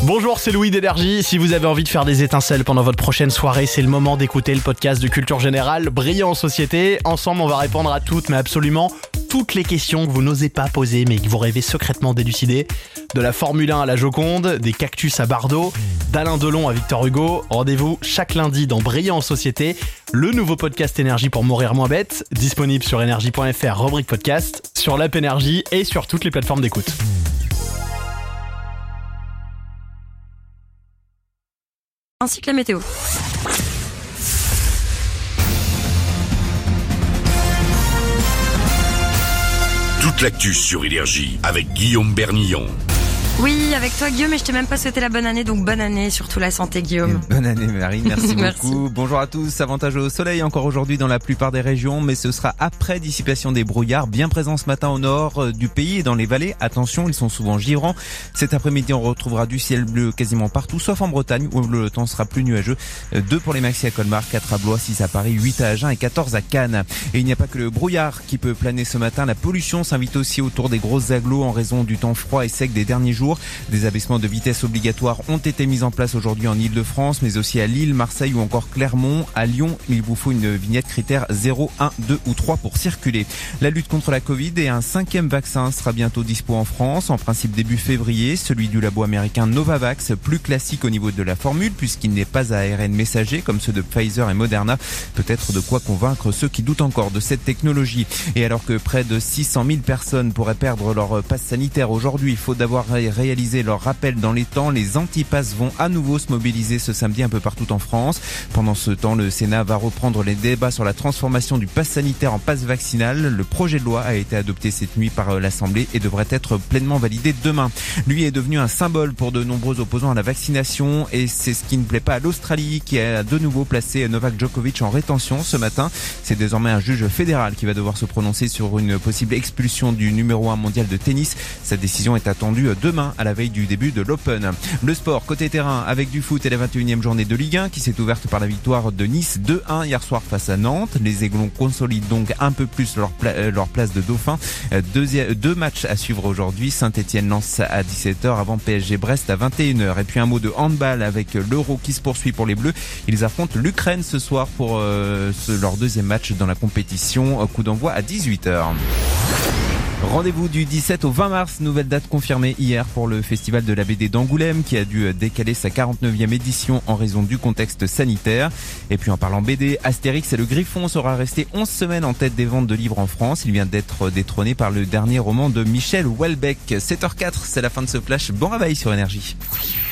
Bonjour, c'est Louis d'Énergie. Si vous avez envie de faire des étincelles pendant votre prochaine soirée, c'est le moment d'écouter le podcast de Culture Générale, Brillant en Société. Ensemble, on va répondre à toutes, mais absolument toutes les questions que vous n'osez pas poser, mais que vous rêvez secrètement d'élucider. De la Formule 1 à la Joconde, des cactus à Bardot, d'Alain Delon à Victor Hugo. Rendez-vous chaque lundi dans Brillant en Société, le nouveau podcast Énergie pour mourir moins bête, disponible sur énergie.fr, rubrique podcast, sur l'app Énergie et sur toutes les plateformes d'écoute. Ainsi que la météo. Toute l'actu sur Énergie avec Guillaume Bernillon. Oui, avec toi Guillaume, et je t'ai même pas souhaité la bonne année, donc bonne année, surtout la santé Guillaume. Bonne année Marie, merci Merci. beaucoup. Bonjour à tous, avantage au soleil encore aujourd'hui dans la plupart des régions, mais ce sera après dissipation des brouillards, bien présents ce matin au nord du pays et dans les vallées. Attention, ils sont souvent givrants. Cet après-midi, on retrouvera du ciel bleu quasiment partout, sauf en Bretagne où le temps sera plus nuageux. 2 pour les maxi à Colmar, 4 à Blois, 6 à Paris, 8 à Agen et 14 à Cannes. Et il n'y a pas que le brouillard qui peut planer ce matin. La pollution s'invite aussi autour des grosses agglos en raison du temps froid et sec des derniers jours. Des abaissements de vitesse obligatoires ont été mis en place aujourd'hui en Ile-de-France, mais aussi à Lille, Marseille ou encore Clermont. À Lyon, il vous faut une vignette critère 0, 1, 2 ou 3 pour circuler. La lutte contre la Covid et un 5e vaccin sera bientôt dispo en France, en principe début février, celui du labo américain Novavax, plus classique au niveau de la formule puisqu'il n'est pas à ARN messager comme ceux de Pfizer et Moderna. Peut-être de quoi convaincre ceux qui doutent encore de cette technologie. Et alors que près de 600 000 personnes pourraient perdre leur passe sanitaire aujourd'hui, faute d'avoir réalisé leur rappel dans les temps, les antipasses vont à nouveau se mobiliser ce samedi un peu partout en France. Pendant ce temps, le Sénat va reprendre les débats sur la transformation du pass sanitaire en pass vaccinal. Le projet de loi a été adopté cette nuit par l'Assemblée et devrait être pleinement validé demain. Lui est devenu un symbole pour de nombreux opposants à la vaccination et c'est ce qui ne plaît pas à l'Australie qui a de nouveau placé Novak Djokovic en rétention ce matin. C'est désormais un juge fédéral qui va devoir se prononcer sur une possible expulsion du numéro 1 mondial de tennis. Cette décision est attendue demain à la veille du début de l'Open. Le sport côté terrain avec du foot et la 21e journée de Ligue 1 qui s'est ouverte par la victoire de Nice 2-1 hier soir face à Nantes. Les Aiglons consolident donc un peu plus leur place de dauphin. Deux matchs à suivre aujourd'hui. Saint-Etienne-Lens à 17h avant PSG-Brest à 21h. Et puis un mot de handball avec l'Euro qui se poursuit pour les Bleus. Ils affrontent l'Ukraine ce soir pour leur deuxième match dans la compétition. Coup d'envoi à 18h. Rendez-vous du 17 au 20 mars, nouvelle date confirmée hier pour le festival de la BD d'Angoulême qui a dû décaler sa 49e édition en raison du contexte sanitaire. Et puis en parlant BD, Astérix et le Griffon sera resté 11 semaines en tête des ventes de livres en France. Il vient d'être détrôné par le dernier roman de Michel Houellebecq. 7h04, c'est la fin de ce flash. Bon réveil sur Énergie.